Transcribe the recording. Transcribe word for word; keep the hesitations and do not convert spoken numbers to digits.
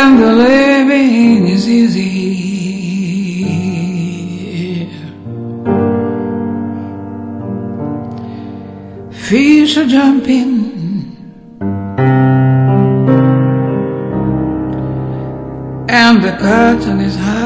and the living is easy. Fish are jumping, and the curtain is high.